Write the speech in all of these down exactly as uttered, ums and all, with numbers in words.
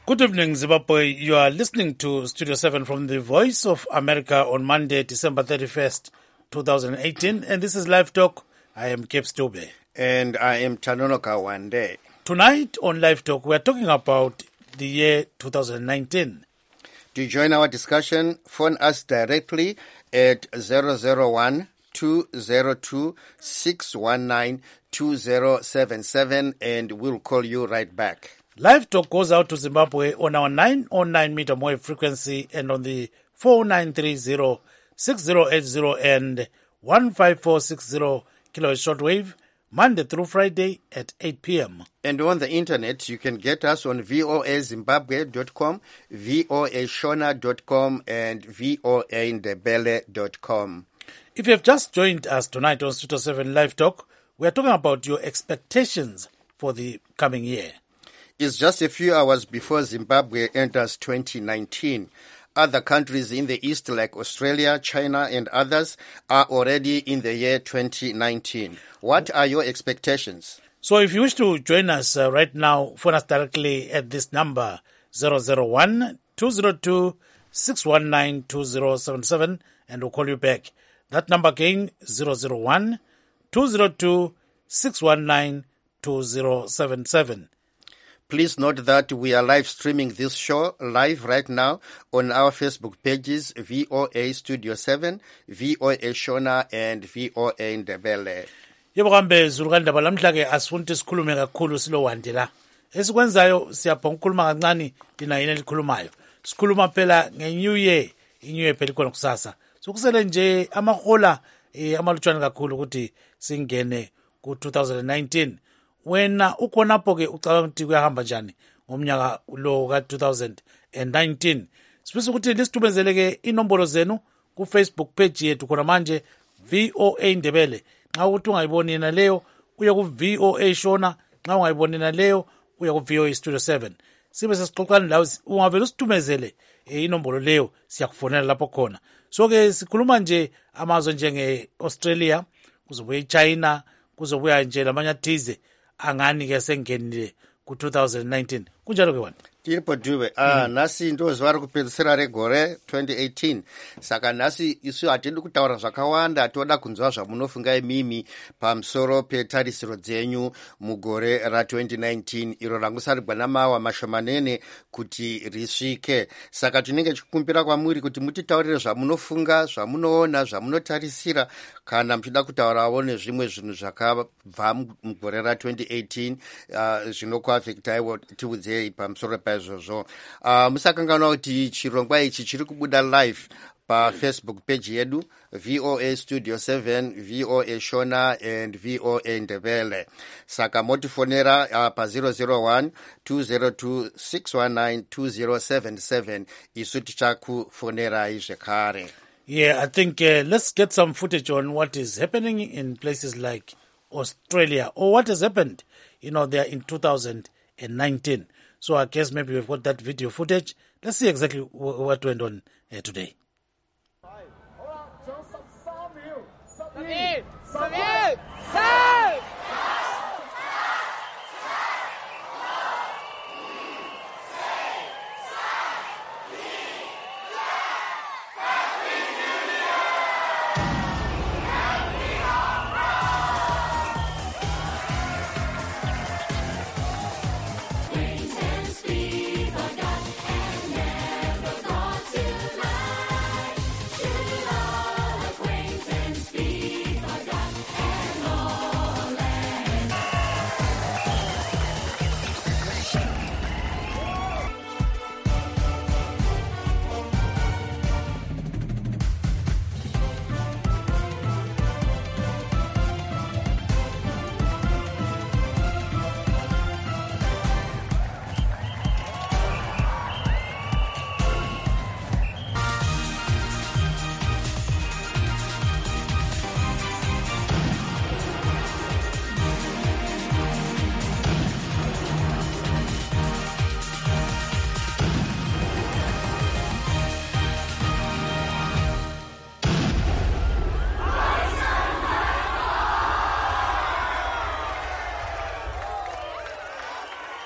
Good evening, Zimbabwe. You are listening to Studio seven from the Voice of America on Monday, December thirty-first, twenty eighteen. And this is Live Talk. I am Cape Stube. And I am Tanonoka Wande. Tonight on Live Talk, we are talking about the year two thousand nineteen. To join our discussion, phone us directly at zero zero one, two zero two, six one nine, two zero seven seven and we'll call you right back. Live Talk goes out to Zimbabwe on our nine oh nine meter wave frequency and on the four nine three zero, six zero eight zero and one five four six zero kilohertz shortwave, Monday through Friday at eight p.m. And on the internet, you can get us on v o a zimbabwe dot com, v o a shona dot com, and v o a ndebele dot com. If you have just joined us tonight on Studio seven Live Talk, we are talking about your expectations for the coming year. It's just a few hours before Zimbabwe enters twenty nineteen. Other countries in the East like Australia, China, and others are already in the year twenty nineteen. What are your expectations? So if you wish to join us uh, right now, phone us directly at this number, zero zero one, two zero two, six one nine, two zero seven seven, and we'll call you back. That number again, zero zero one, two zero two, six one nine, two zero seven seven. Please note that we are live streaming this show live right now on our Facebook pages, V O A Studio seven, V O A Shona, and V O A Ndebele. Yebo kambe zulukandaba lamhla ke asifuna sikhulume kakhulu silowande la. Esikwenzayo siyapha ukukhuluma kancane lina yini elikhulumayo. Sikhuluma phela nge-New Year, i-New Year phela ikhona kusasa. So kusele nje amahola eh, amalutshwane kakhulu ukuthi singene ku two thousand nineteen. Wena ukhonapho ke ucabanga ukuthi kuyahamba njani ngomnyaka lo ka two thousand nineteen. Sifisa ukuthi lisithumezele ke inombolo zenu ku Facebook page yethu khona manje V O A Ndebele. Nxa ukuthi ungayiboni na leyo uya ku V O A Shona, nxa ungayiboni na leyo uya ku V O A Studio seven. Sibe sesixoxana lawo ungavela usithumezele inombolo leyo siyakufonela lapho khona. So ke sikhuluma nje amazwe njenge Australia, kuzobuya iChina, kuzobuya nje lamanye athize angani ke sengenile ku two thousand nineteen. Kunjalo ke wena? Tiripo duve. Ah, mm. Nasi ndo zvari kupedzisira regore twenty eighteen. Saka nasi isu hatidi kutaura zvakawanda, toda kunzwa zvamunofunga imimi pamusoro petarisiro dzenyu mugore ra twenty nineteen iro rangusarigwa namawa mashomanene kuti risvike. Saka tinenge chikumbira kwamuri kuti mutitaurire zvamunofunga, zvamunoona, zvamunotarisira kana muchida kutaurawo nezvimwe zvinhu zvakabva mugore ra twenty eighteen uh, zvinokuafektai tiudzei pamusoro pa izvozvo. Uh, musakanganwa kuti chirongwa ichi chiri kubuda live pafacebook page yedu V O A Studio seven, V O A Shona, and V O A Ndebele. Saka motifonera uh, pa zero zero one, two zero two, six one nine, two zero seven seven isu tichakufonerai zvekare. Yeah, I think uh, let's get some footage on what is happening in places like Australia, or what has happened, you know, there in two thousand nineteen. So I guess maybe we've got that video footage. Let's see exactly what went on uh, today.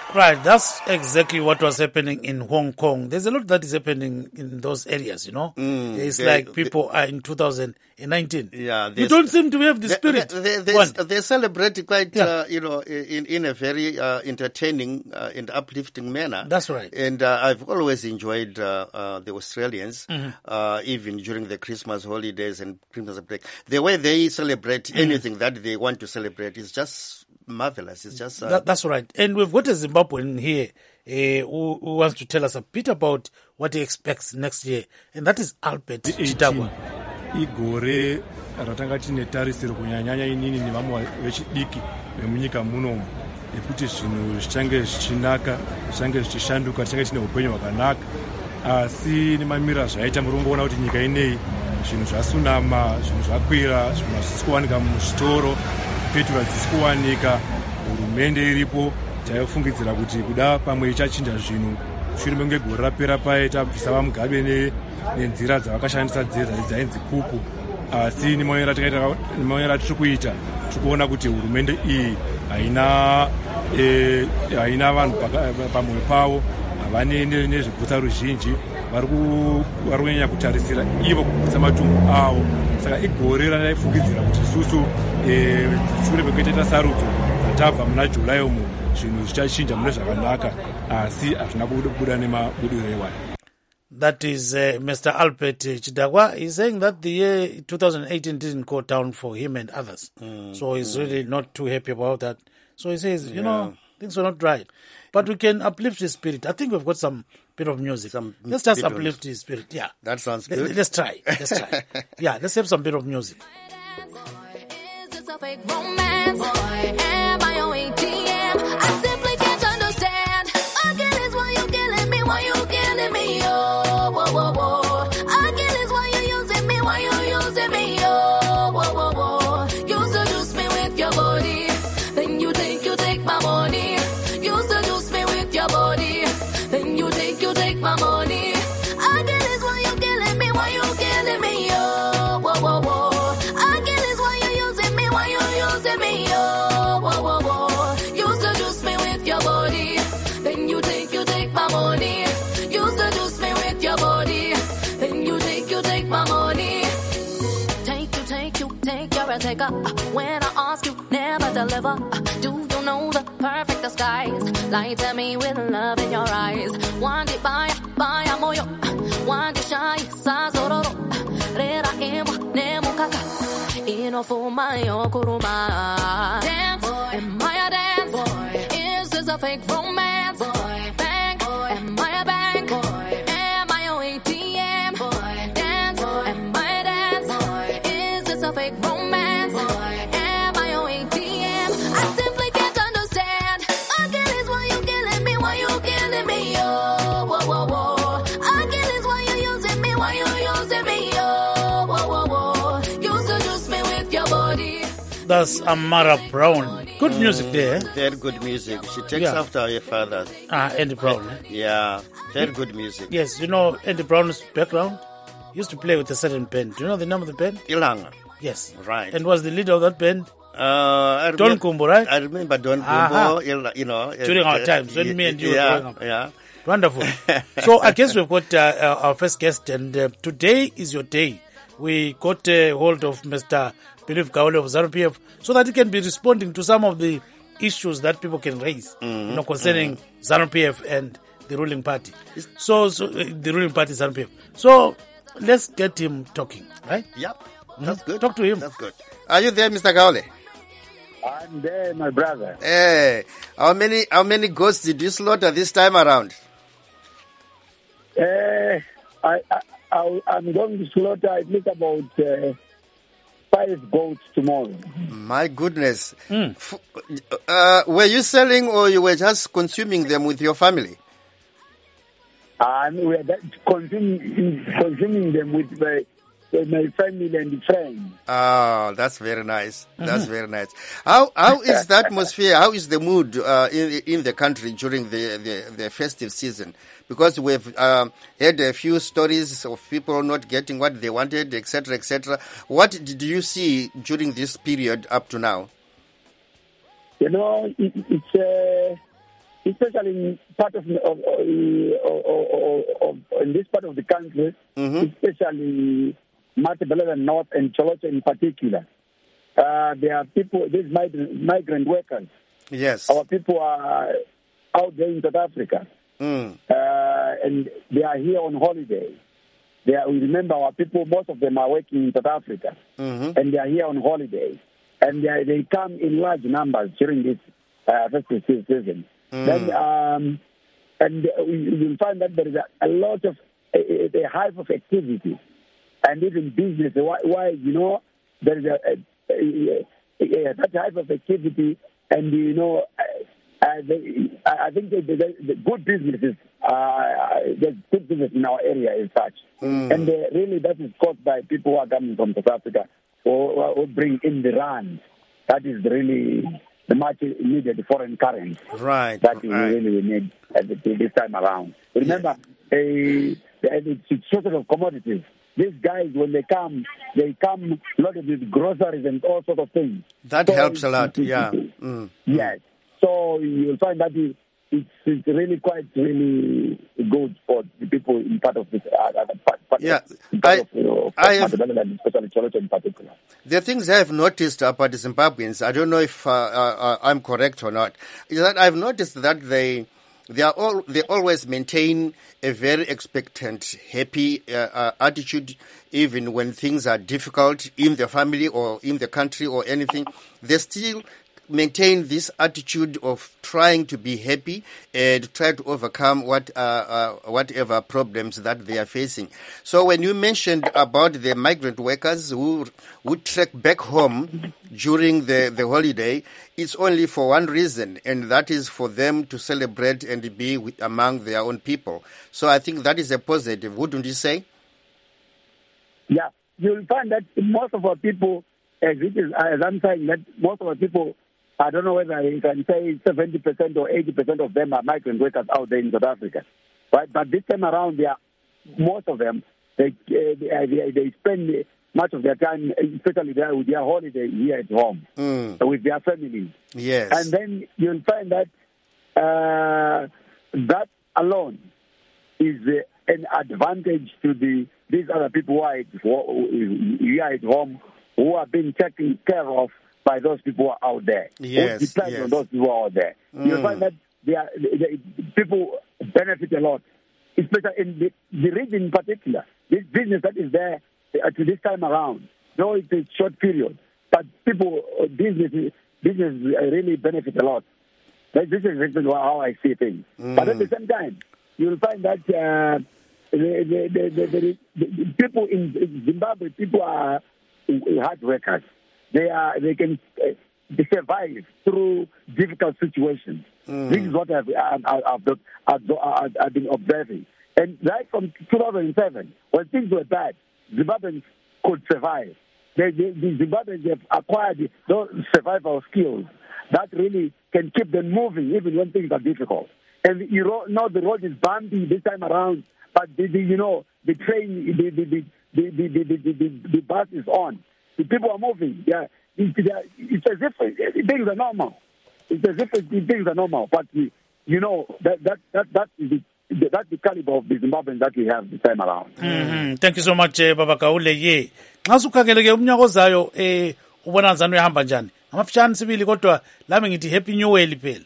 Right, that's exactly what was happening in Hong Kong. There's a lot that is happening in those areas, you know. Mm, it's they- like people are in two thousand nineteen. Yeah, you there's- don't seem to have the spirit. They, they, they, One. they celebrate quite, Yeah. uh, you know, in, in a very uh, entertaining uh, and uplifting manner. That's right. And uh, I've always enjoyed uh, uh, the Australians, Mm-hmm. uh, even during the Christmas holidays and Christmas break. The way they celebrate Mm-hmm. anything that they want to celebrate is just marvelous. It's just... Uh, That, that's right. And we've got a Zimbabwean here uh, who, who wants to tell us a bit about what he expects next year. And that is Albert Chitagwa. igore ratanga tine tarisiro kunyanyanya inini nevamwe vechidiki vemunyika munomu ekuti zvinhu zvichange zvichinaka zvichange zvichishanduka tichange tine upenyu hwakanaka asi nemamirira zvaita muri kungoona kuti nyika ineyi zvinhu zvasunama zvinhu zvakwira zvinhu zvisi kuwanika muzvitoro petrol dzisi kuwanika hurumende iripo taifungidzira kuti kuda pamwe ichachinja zvinhu shure menge gore rapera paye tabvisa vamugabe nenzira dzavakashandisa dzedza dzainzi kuku asi nemaonero atiri kuita tiri kuona kuti hurumende iyi haina haina vanhu pamwoyo pavo havane nezvegutsa ruzhinji vari kunyanya kutarisira ivo kugutsa matumbu avo saka igore randaifungidzira kuti isusu shure mekuitaita sarudzo dzatabva muna julai umo zvinhu zvichachinja mune zvakanaka asi hazvina kubuda nemabudiro ewani. That is uh, Mister Albert Chitagwa. He's saying that the year two thousand eighteen didn't go down for him and others. Mm, so he's mm. really not too happy about that. So he says, you yeah. know, things were not right. But we can uplift his spirit. I think we've got some bit of music. Some let's just uplift his spirit. Yeah. That sounds good. Let, let's try. Let's try. Yeah, let's have some bit of music. Take up when I ask you, never deliver. Do you know the perfect disguise? Lie to me with love in your eyes. One day by by moyo, one day shy sazororo. Rera emwa nemukaka. Ino for my okuruma. Dance, am I a dance? Boy. Is this a fake romance? Boy. Bang, boy. Am I a bank? Boy. Am I a A T M? Boy. Dance, boy. Am I a dance? Boy. Is this a fake romance? That's Amara Brown. Good music there. Very good music. She takes Yeah. after her father. Ah, Andy Brown. eh? Yeah, very good music. Yes, you know Andy Brown's background? He used to play with a certain band. Do you know the name of the band? Ilanga. Yes. Right. And was the leader of that band? Uh, I Don remember, Kumbo, right? I remember Don Aha. Kumbo, Il- you know. During uh, our times, when me and you were yeah, growing up. Yeah. Wonderful. So I guess we've got uh, uh, our first guest, and uh, today is your day. We got uh, hold of Mister Believe Kaole of ZANU P F so that he can be responding to some of the issues that people can raise, mm-hmm. you know, concerning mm-hmm. ZANU P F and the ruling party. So, so uh, the ruling party ZANU P F. So let's get him talking, right? Yep. That's Mm-hmm. good. Talk to him. That's good. Are you there, Mister Kaole? I'm there, my brother. Hey, how many how many goats did you slaughter this time around? Uh, I, I, I, I'm going to slaughter, I think, about uh, five goats tomorrow. My goodness. Mm. F- uh, were you selling or you were just consuming them with your family? And we are consuming, consuming them with my, with my family and friends. Oh, that's very nice. That's mm-hmm. very nice. How how is the atmosphere? How is the mood uh, in in the country during the, the, the festive season? Because we've um, heard a few stories of people not getting what they wanted, et cetera, et cetera. What did you see during this period up to now? You know, it, it's uh, especially in part of, of, of, of, of in this part of the country, Mhm. especially Matabele and North and Cholocha in particular. Uh, there are people, these migrant, migrant workers. Yes. Our people are out there in South Africa, Mm. uh, and they are here on holiday. They are, we remember our people, most of them are working in South Africa, Mhm. and they are here on holiday. And they, they come in large numbers during this uh, festive season. Mm. Then, um, and you will find that there is a, a lot of, a, a hive of activity, and even business. Why, why you know, there is a, a, a, a, a that type of activity, and you know, uh, uh, the, I think the, the, the good businesses, uh, there's good business in our area as such, Mm. and uh, really that is caused by people who are coming from South Africa or, or bring in the rand. That is really the much needed foreign currency Right. that we right. really need at the, this time around. Remember, a, it's sort of commodities. These guys, when they come, they come loaded with groceries and all sorts of things. That So helps a it's- lot. it's- Yeah. it's- Mm. Yes. So you'll find that it, it's, it's really quite really good for the people in part of this. Uh, part, part Yeah, of, in part I- of, you know, I have- Matabeleland, especially Cholocho in particular. The things I've noticed about the Zimbabweans, I don't know if uh, uh, I'm correct or not, is that I've noticed that they they are all they always maintain a very expectant, happy uh, uh, attitude, even when things are difficult in the family or in the country or anything. They still maintain this attitude of trying to be happy and try to overcome what uh, uh, whatever problems that they are facing. So when you mentioned about the migrant workers who who trek back home during the, the holiday, it's only for one reason, and that is for them to celebrate and be with, among their own people. So I think that is a positive, wouldn't you say? Yeah, you'll find that most of our people, as it is, as I'm saying, that most of our people, I don't know whether you can say seventy percent or eighty percent of them are migrant workers out there in South Africa. Right? But this time around, they are, most of them, they, uh, they, they spend much of their time, especially there with their holiday here at home, Mm. with their families. Yes. And then you'll find that uh, that alone is uh, an advantage to the these other people who are at, who, here at home, who are being taken care of by those people who are out there. Yes, Who depend yes. on those people who are out there. Mm. You'll find that they are, they, they, people benefit a lot, especially in the, the region in particular. This business that is there uh, to this time around, though it's a short period, but people, uh, business, business uh, really benefit a lot. That- This is really how I see things. But at the same time, you'll find that uh, the, the, the, the, the, the people in Zimbabwe, people are hard workers. They are they can uh, they survive through difficult situations. Mm. This is what I've, I've, I've, I've, I've, I've been observing. And right from two thousand seven, when things were bad, Zimbabweans could survive. They, they, the Zimbabweans have acquired those survival skills that really can keep them moving even when things are difficult. And you know the road is bumpy this time around, but the, the, you know the train, the the the the, the, the, the, the, the bus is on. The people are moving. Yeah, it's, it's as if things are normal. It's as if things are normal. But you know that that that that is the, that's the caliber of the Zimbabweans that we have this time around. Mm-hmm. Thank you so much eh, Baba Kaule. Ye nxa sukhangeleke umnyaka ozayo eh ubona ngani uyahamba njani amafishane sibili kodwa lami ngithi happy new year phela.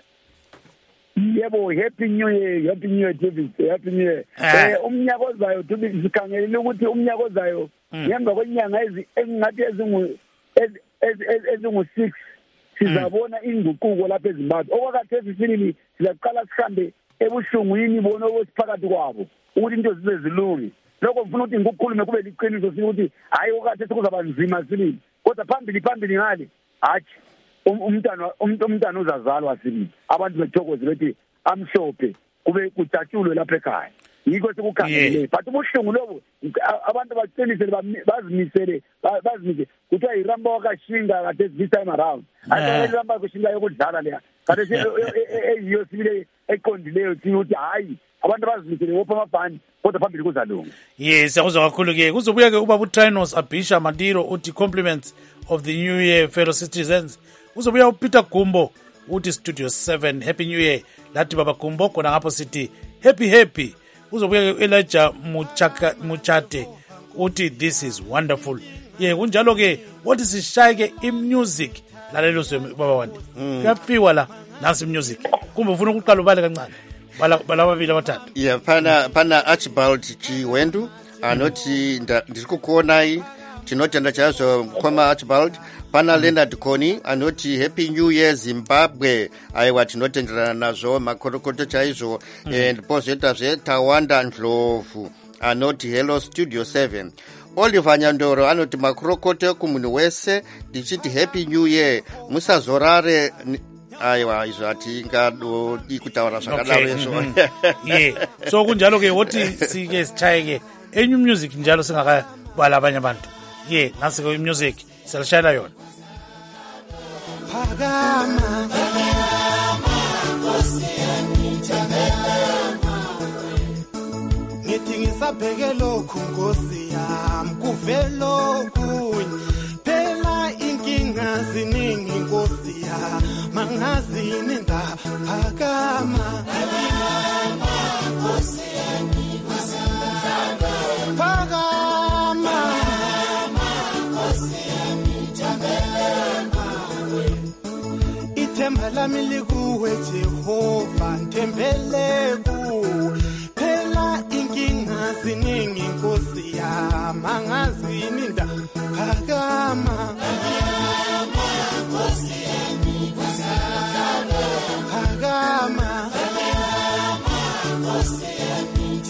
Yebo, happy new year, happy new year, David, happy new year. Ah. Eh, umnyaka ozayo David sikhangelele ukuthi umnyaka ozayo ngemva kwenyanga ezi engathi ezingu ezi- ezi- ezi- ezingu six sizabona inguquko lapha eZimbabwe. Okwakade sisibili sizaqala sihambe ebuhlungwini bona okwesiphakathi kwabo ukuthi into zize zilunge. Lokho ngifuna ukuthi ngikukhulume kube liqiniso ukuthi hayi okade sekuzaba nzima sibili. Kodwa phambili phambili ngale hathi um- umntana umuntu umntana uzazalwa sibili. Abantu bethokoze bethi amhlophe kube kudatshulwe lapha ekhaya. Yiko sekukhangelele. But ubuhlungu lobo a- abantu baqinisele bami- bazimisele ba- bazimisele kuthiwa iramba wakashinga kade this time around. Ake iramba kushinga yokudlala leya. Kade eyiyo sibile eqondileyo ukuthi hayi abantu bazimisele wopha amabhani kodwa phambili kuzalunga. Yes, siyakuzwa kakhulu ke kuzobuya ke ubaba uTrinos Abisha Mandiro uthi compliments of the new year fellow citizens. Uzobuya uPeter Gumbo uthi studio seven happy new year. Lathi baba Gumbo khona ngapho sithi happy happy. Uzobuya Elijah Muchaka Muchate uthi this is wonderful. Ye kunjalo ke wathi sishaye ke imusic lalelo zwe baba Wande. Kuyafiwa la nasi music. Kumbe ufuna ukuqala ubale kancane. Bala bala babili abathathu. Yeah, pana pana Archibald Chiwendu anoti ndikukuona hii tinotenda chazo kwama Archibald. Pana mm. Leonard Koni anoti happy new year Zimbabwe aiwa tinotenderana nazo makorokoto chaizo mm. and pozeta zve Tawanda Ndlovu anoti hello studio seven. Oliver Nyandoro anoti makorokoto kumunhu wese ndichiti happy new year musazorare aiwa izvo atingado ikutaura zvakadaro izvo. Yeah, so kunjalo ke woti sike sichayeke enyu music njalo singakabala abanye abantu. Yeah, nasi ke music selishayela yona. Phakama ngithi ngisabheke lokhu Nkosi yami kuvelo kunye phela inkinga ziningi Nkosi yami mangazini nda phakama Nkosi yami phakama Nkosi yami ithemba lami likuwe Jehova nthembele kuwe phela inkinga ziningi Nkosi yami angazini nda phakama Nkosi yami phakama Nkosi yami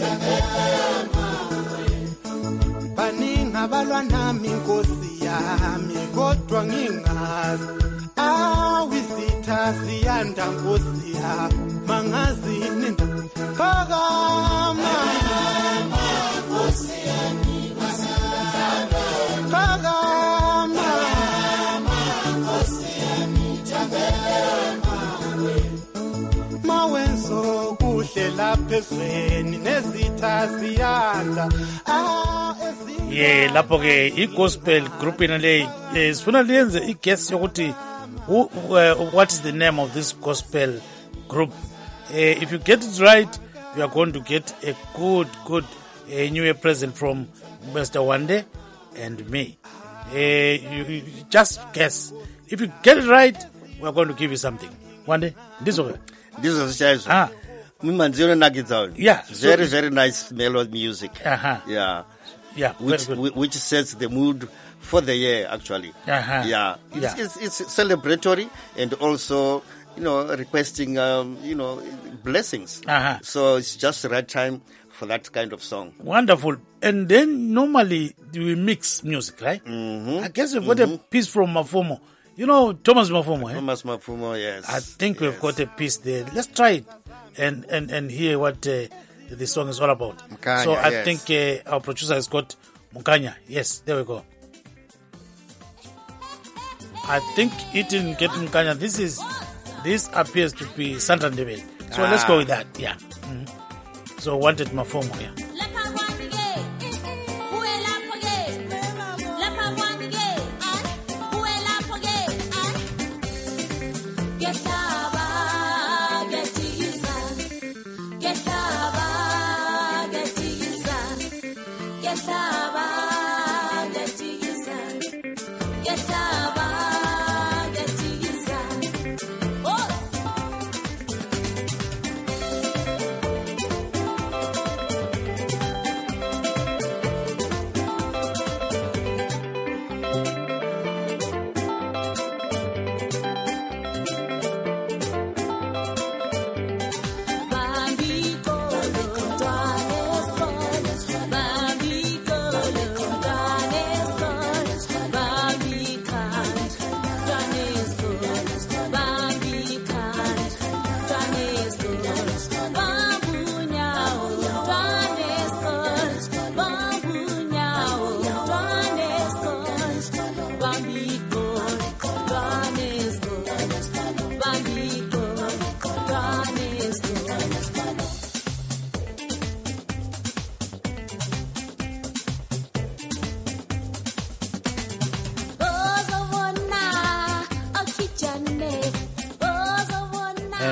baningi abalwa nami Nkosi yami kodwa ngingazi awisitha siyanda Nkosi yami mangazini nda phakama Nkosi yami phakama Nkosi yami mawenzo kuhle lapha ezweni nezitha siyanda ah yeah lapho ke i-gospel group ina le sifuna liyenze i-guess yokuthi who, uh, what is the name of this gospel group. Uh, if you get it right, you are going to get a good good uh, new year present from Mister Wande and me. Uh, you, you just guess. If you get it right, we are going to give you something. Wande, this over. This is Shaizo. Ah. Mimanziro Nagizao. Yeah. Very, so, very nice melody music. Uh-huh. Yeah. Yeah. Which, which sets the mood for the year, actually. Uh-huh. Yeah. It's, yeah. It's, it's celebratory and also, you know, requesting, um, you know, blessings. Uh-huh. So it's just the right time for that kind of song. Wonderful. And then normally we mix music, right? Mm-hmm. I guess we've got mm-hmm. a piece from Mafumo. You know Thomas Mafumo, eh? Thomas Mafumo, yes. I think yes. we've got a piece there. Let's try it and, and, and hear what uh, the song is all about. Mukanya, so I yes. think uh, our producer has got Mukanya. Yes, there we go. I think it didn't get Mukanya. This is this appears to be Santandebele. So ah. let's go with that. Yeah. Mm-hmm. So wanted Mafumo, yeah.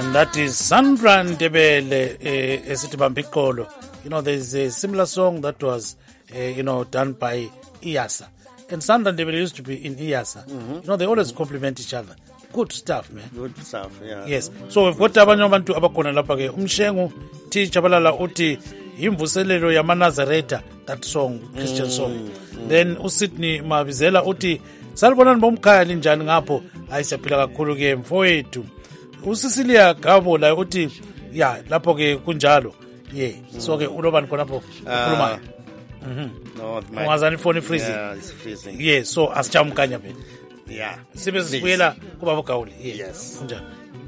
And that is Sandra Ndebele uh, esithi bamba iqolo. You know, there's a similar song that was, uh, you know, done by Iyasa. And Sandra Ndebele used to be in Iyasa. Mm-hmm. You know, they always compliment each other. Good stuff, man. Good stuff, yeah. Yes. So we've got abanye abantu abakhona lapha ke. Umshengu T Chabalala uthi imvuselelo yamanazareta, that song, Christian mm, song. Mm. Then uSydney Mabizela uthi salibonani bomkhaya linjani ngapho ayisiyaphila kakhulu ke mfowethu. uCecilia Gabo la uthi ya lapho ke kunjalo. Yeah. Mm. So ke ulobani khonapho ukhuluma. Mhm. No, my ungazani phone freezing. Yeah, it's freezing. Yeah, so asichamkanya phela. Yeah. Sibe sibuyela kuba boGawuli. Yes. Kunjani?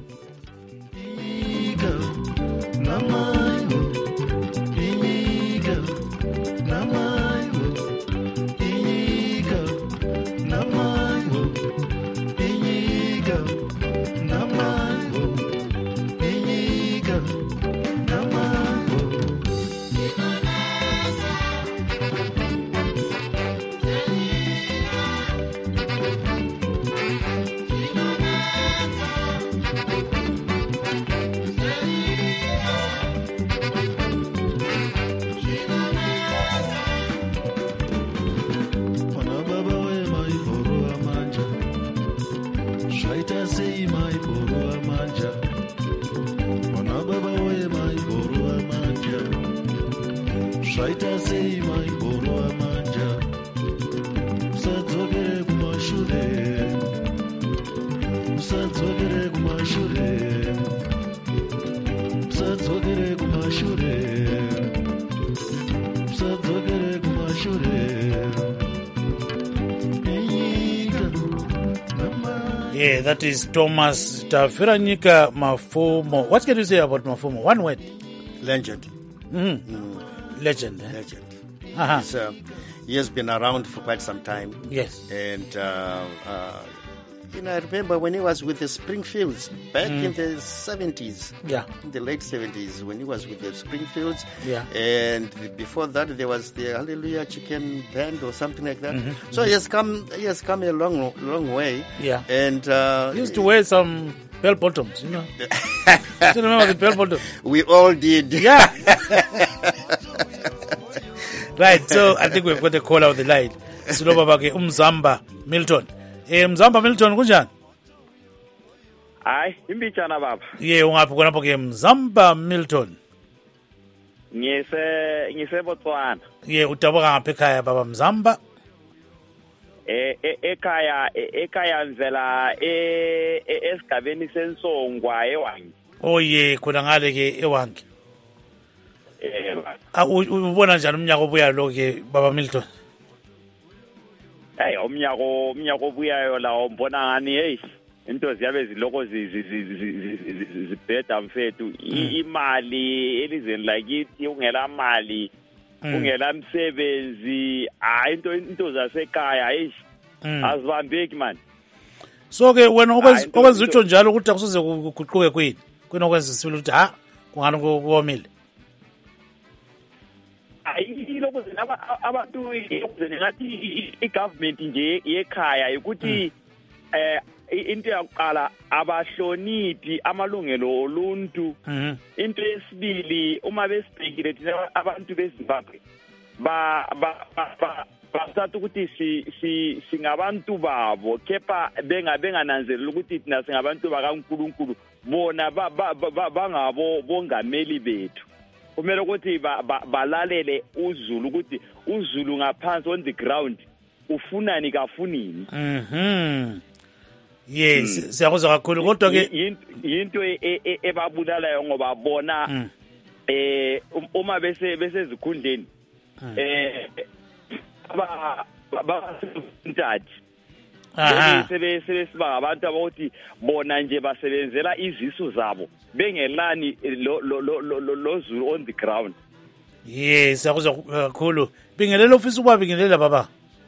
Yeah, that is Thomas Tafiranyika Mafumo. What can you say about Mafumo? One word. Legend. Mm-hmm. Mm. Legend. Eh? Legend. Uh-huh. He's, uh, he has been around for quite some time. Yes. And, uh, uh, you know, I remember when he was with the Springfields back mm. in the seventies. Yeah. In the late seventies, when he was with the Springfields. Yeah. And before that, there was the Hallelujah Chicken Band or something like that. Mm-hmm. So he has come, he has come a long, long way. Yeah. And uh, he used to wear some bell bottoms, you know. Do you remember the bell bottoms? We all did. Yeah. Right. So I think we've got a call out the line. Silobabake Umzamba Milton. Eh Mzamba Milton kunjani? Hayi, imbijana baba. Ye ungaphi khona ke Mzamba Milton? Ngise ngise Botswana. Ye udabuka ngaphi ekhaya baba Mzamba? Eh ekhaya ekhaya nzela e esigabeni sensongwa ewangi. Oh ye khona ngale ke ewangi. Eh ah ubona njani umnyaka obuya lo ke baba Milton? Hey umnyako umnyako obuyayo la umbona ngani hey into ziyabe ziloko zibheda mfethu imali elizweni lakithi ungela mali ungela msebenzi hayi into into zasekhaya hey azibambeki man. So ke wena okwenza okwenza utsho njalo ukuthi akusoze kuguquke kwini kwinokwenza sibili ukuthi ha kungani kuwomile. Hayi lokho zinaba abantu lokuzene ngathi igovernment nje yekhaya ukuthi eh into yokuqala abahloniphi amalungelo oluntu. Into yesibili uma besibhekile thina abantu beZimbabwe ba ba basathu ukuthi si si singabantu babo kepha benga bengananzelela ukuthi thina singabantu bakaNkulunkulu bona bangabo bongameli bethu. Kumele ukuthi balalele uZulu ukuthi uZulu ngaphansi on the ground ufunani kafunini. Mhm. Yes, siyakuzwa kakhulu kodwa ke into ebabulalayo ngoba bona eh uma bese besezikhundleni eh aba basentathu aha sebe sebe siba abantu abathi bona nje basebenzela izisu zabo bengelani lo lo Zulu on the ground. Yes, siyakuzwa kakhulu. Bingelela ofisa ukuba bingelela baba.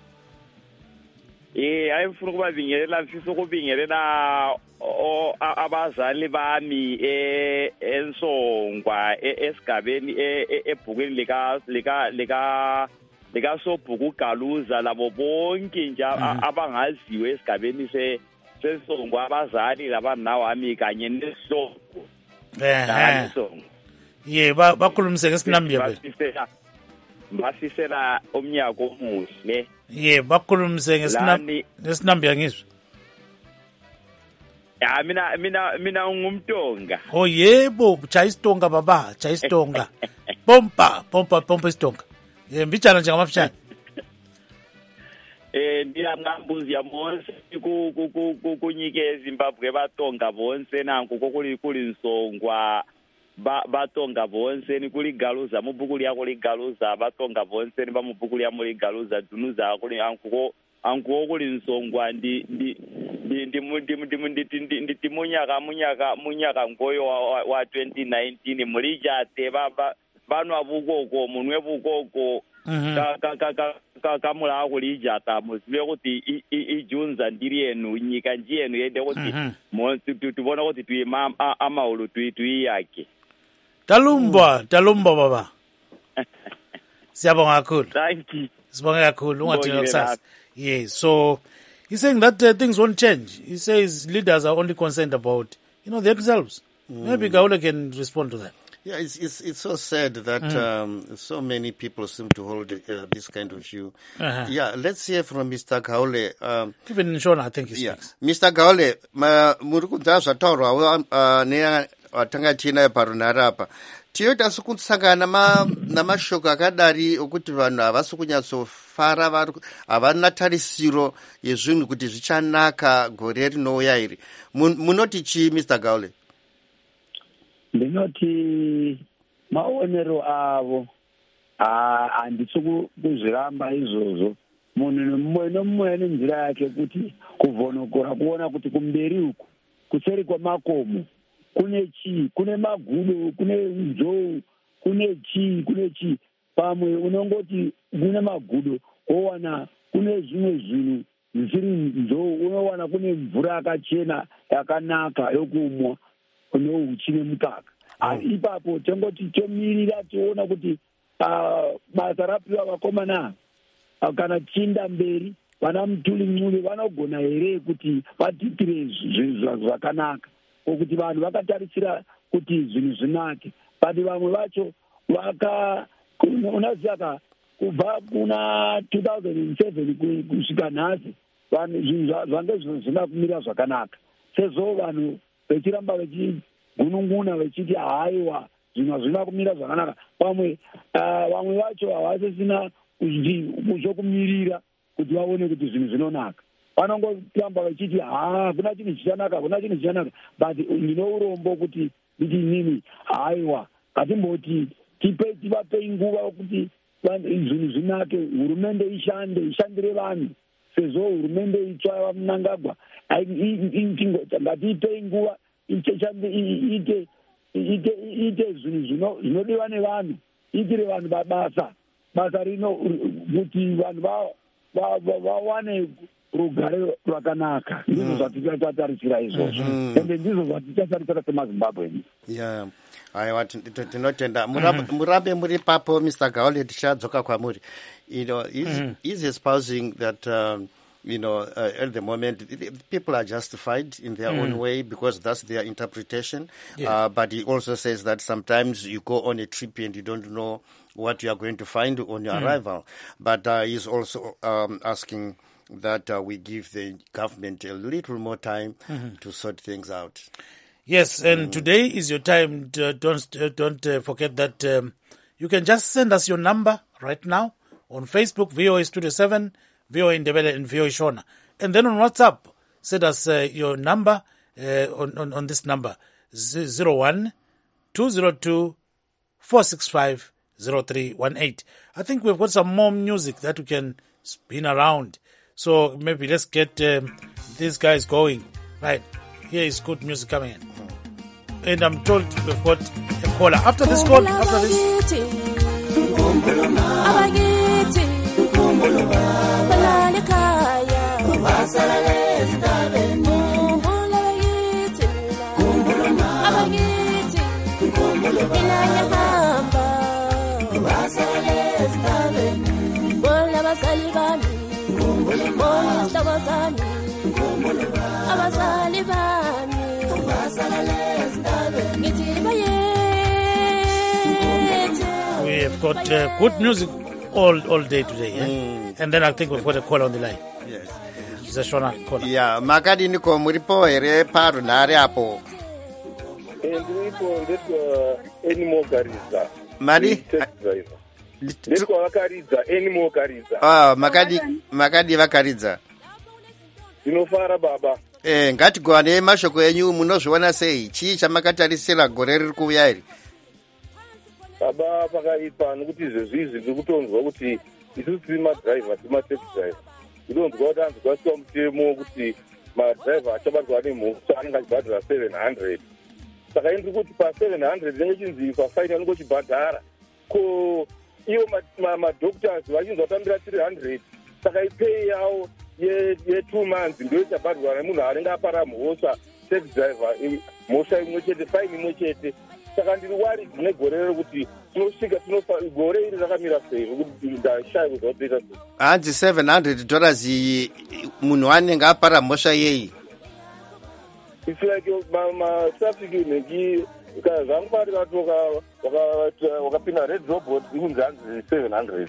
Eh ayifuna ukuba bingelela mfisa ukubingelela abazali bami eh ensongwa esigabeni ebhukweni lika lika lika lika sobhuku Galuza labo bonke nje abangaziwe esigabeni se sesongwa abazali labanawo ami kanye nesihlobo Ehe. Songo Ye ba bakhulumise ngesinambia phela. basisela basisela umnyaka omuhle Ye bakhulumise ngesinambia Lani- ngesinambia ngizwe. ya mina mina mina ngumtonga Oh yebo, chaya isitonga baba, chaya isitonga. Pompa, pompa, pompa isitonga. Ye mbijana nje ngamafishane. eh ndiyamngambuzi yamonse ku ku- ku- ku- kunyike Zimbabwe batonga bonse nanku kokuli kuli nsongwa ba batonga bonse ni kuli galuza mubukuli yako ligaluza batonga bonse ni bamubukuli ya muri galuza dunuza kuli ankuko ankuko kuli nsongwa ndi ndi ndi ndi mu- ndi mu- ndi mu- ndi ndi ndi ndi munyaka munyaka munyaka ngoyo wa, wa, wa twenty nineteen muri jate baba banwa bukoko munwe bukoko Mhm. ka ka ka ka ka ka mula kuli jata musibe kuti i- i- ijunza ndiri yenu nyika njiyenu yende kuti Mhm. mo tu- tu- tubona kuti tuyima a- amahulu tuyi tuyiyake Talumba, talumba baba. Siyabonga kakhulu. thank you Sibonga kakhulu ungathini Ngibongile kusasa. lapha. Yeah, so he's saying that uh, things won't change. He says leaders are only concerned about, you know, themselves. Maybe Gaule can respond to that. Yeah, it's it's it's so sad that um, so many people seem to hold uh, this kind of view. Uh-huh. Yeah, let's hear from Mister Gaule. Um, Even in Shona, I think he yeah, speaks. Mister Gaule, ma muri kunzwa zvataurwa uh, ne watanga tina parunhare apa. Tinoita sekusangana nama namashoko akadari okuti vanhu havasi kunyatsofara, vari havana tarisiro yezvinhu kuti zvichanaka gore rinouya iri. Mun- Munoti chii Mister Gaule? ndinoti maonero avo ah, handisi ku- kuzviramba izvozvo. Munhu nemumwe nemumwe ane nzira yake kuti kuvhonokora kuona kuti kumberi uku kuseri kwamakomo kune chii, kune magudo, kune nzou, kune chii, kune chii. Pamwe unongoti kune magudo wowana kune zvimwe zvinhu zvisiri nzou, unowana kune mvura yakachena yakanaka yokumwa neuchi nemukaka. Asi ipapo tongoti tomirira tiona kuti ah, basa rapiwa vakomana ava kana tichienda mberi vana Mutuli Ncube vanogona here kuti vatiitire zvinhu zvakanaka, okuti vanhu vakatarisira kuti zvinhu zvinake. But vamwe vacho vaka unaziyaka kubva kuna two thousand seven ku- kusvika nhasi vanhu zvinhu zva- zvange zvisina kumira zvakanaka, sezvo vanhu vechiramba vechigunun'una vechiti haiwa zvinhu hazvina kumira zvakanaka. Pamwe ah, vamwe vacho havasisina kuzokumirira kuti vaone kuti zvinhu zvinonaka, vanongoramba vechiti ha hakuna chinhu chichanaka, hakuna chinhu chichanaka. But ndino urombo kuti nditi inini haiwa ngatimboti tipe tivapei nguva kuti vanhu- zvinhu zvinake, hurumende ishande ishandire vanhu, sezvo hurumende itsva Mnangagwa ngatiipei nguva icheshande iite iite iite zvinhu zvino- zvinodiwa nevanhu, iitire vanhu babasa basa rino kuti vanhu va- va- va- vawane rugare rwakanaka. Ndizvo zvatichatatarisira izvozvo, ende ndizvo zvatichatatarisira semazimbabwe. Yeah. Aiwa, tin- tin- tinotenda Murab- murambe muri papo Mister Gaule, tichadzoka kwamuri. You know, he's, he's espousing that um, you know, uh, at the moment the- the people are justified in their own way because that's their interpretation. Yeah. Uh, but he also says that sometimes you go on a trip and you don't know what you are going to find on your arrival. But uh, he's also um, asking that uh, we give the government a little more time to sort things out. Yes, and today is your time. To, don't uh, don't uh, forget that um, you can just send us your number right now on Facebook, V O A Studio seven, V O A Ndebele, and V O A Shona. And then on WhatsApp, send us uh, your number uh, on, on, on this number, zero one two zero two four six five zero three one eight. I think we've got some more music that we can spin around. So maybe let's get um, these guys going. Right, here is good music coming in. And I'm told we've got a caller. After this call, after this... Abagithi balale ekhaya basalale ezintabeni khumbula abagithi abagithi mina ngihamba basalale ezintabeni bona abazali bami bona izihlobo zami abazali bami basalale ezintabeni ngithi have got uh, good music all all day today, eh? mm. And then I think we've got a call on the line. Yes. Zashona call. Yeah, makadini ko muripo here parunare apo. Ndiripo ndetwa animal gariza. Mari? Ndiko vakaridza animal gariza. Ah, makadi makadi vakaridza. Ndinofara baba. Eh, ngatigwane mashoko enyu munozviona sei? Chii chamakatarisira gore riri kuuya iri? Baba pakaipa nokuti zvezvizvi ndiri kutonzwa kuti isusu tiri madhiraivha tiri mataxi driver. Ndinonzwa kuti anzwasiwa mutemo kuti madhiraivha achabatwa nemhosva anenge achibhadhara seven hundred. Saka ndiri kuti pa-seven hundred inenge chinzi pafaini anenge uchibhadhara. Ko ivo madhoktors vachinzwa kutambira three hundred. Saka ipei yavo ye-two months ndo ichabhadhwa nemunhu anenge apara mhosva taxi driver mhosva imwe chete faini imwe chete. Saka ndiri wari dzine gore rero kuti tinosvika gore iri rakamira sei nokuti ndashaya kuzotoita sei. Hanzi seven hundred dollars iyi munhu anenge apara mhosva yei? It's like ma-traffic uneki kazangu pari katoka wakapinda red robot ikunzi hanzi seven hundred.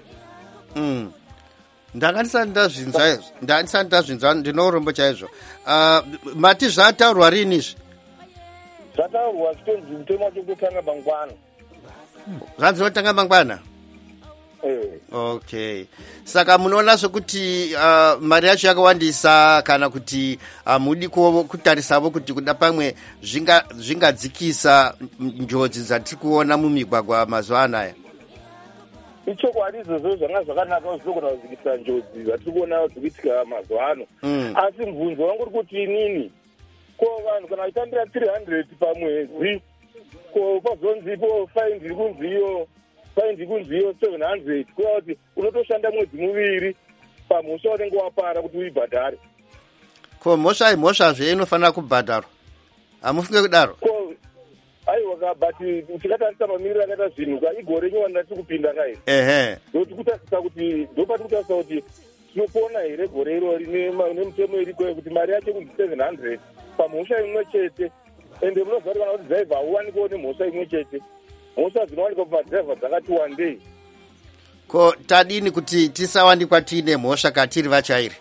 Mm. Ndakandisati ndazvinzwa izvo ndandisati ndazvinzwa ndinorombo chaizvo. Mati zvataurwa rini izvi? Zvataurwa zvitonzi mutemo wacho kutanga mangwana. Zvanzi notanga mangwana? Eh. Okay. Saka munoona sokuti uh, mari yacho yakawandisa kana kuti hamudi uh, kutarisavo kuti kuda pamwe zvingadzikisa njodzi dzatiri kuona mumigwagwa mazuva anaya? Ichokwadi izvozvo zvanga zvakanaka zvinogona kudzikisa njodzi dzatiri kuona dzikuitika mazuva ano. Asi mubvunzo wangu uri kuti inini ko vanhu kana vachitambira three hundred pamwedzi ko pazonzipo faini iri kunziyo faini iri kunziyo seven hundred kureva kuti unotoshanda mwedzi muviri pamhosva unenge wapara kuti uibhadhare. Ko mhosva imhosvazve inofanira kubhadharwa? Hamufunge kudaro? Ko aiwa ka but tikatarisa mamiriro akaita zvinhu ka igore nyuwa ndatiri kupinda kairi. Ehe. Ndoti kutarisa kuti ndopati kutarisa kuti tinopona here gore irori nemutemo iriko kuti mari yacho kunzi seven hundred pamhosva imwe chete. Ende munozwa kuti kana kuti dhiraivha hauwanikewo nemhosva imwe chete. Mhosva dzinowanikwa pamadhiraivha dzakati wandei. Ko tadini kuti tisawanikwa tiine mhosva katiri vachairi?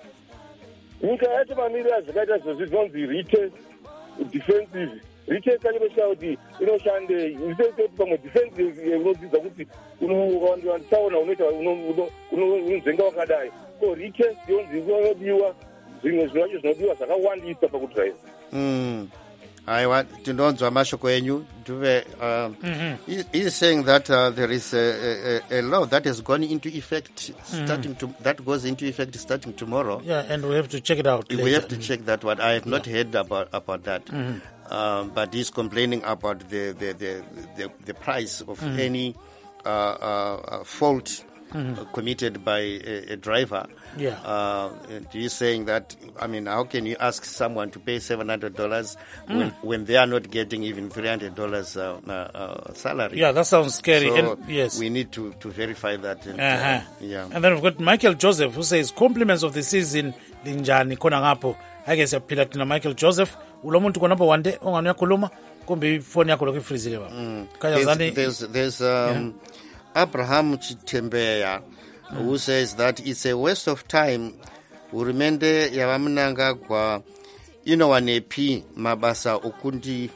Nyika yacho mamiriro azvakaita zvozvi zvinonzi retest defensive. Retest yacho noshaa kuti inoshandei. Isetoti pamwe defensive unodzidza kuti ukawandisaona unoita unonzenga wakadai. Ko retest yonzi inodiwa zvimwe zvinacho zvinodiwa zvakawandisa pakudhiraivha. Mm. Aiwa, tinonzwa mashoko enyu. Duve, uh, mm-hmm. he, he is saying that uh, there is a, a, a law that has gone into effect starting mm. to that goes into effect starting tomorrow. Yeah, and we have to check it out. We later. have to check that one. I have not yeah. heard about about that. Mm-hmm. Um, but he's complaining about the the the, the, the price of mm-hmm. any uh, uh, fault mm-hmm. uh, committed by a, a driver. Yeah. Uh, and he's saying that, I mean, how can you ask someone to pay seven hundred dollars mm. when, when they are not getting even three hundred dollars uh, uh, uh, salary? Yeah, that sounds scary. So and, yes. we need to, to verify that. And, uh-huh. uh, yeah. And then we've got Michael Joseph who says, compliments of the season, linjani kona ngapo. I guess yapila tina Michael Joseph. Ulo muntu kona pa wande, onganu ya kuluma, kumbi phone yako loki freeze lewa. Mm. There's, there's, there's um, yeah. Abraham Chitembeya, Mm. who says that it's a waste of time urumende yavamunanga kwa inowanepi mabasa okundi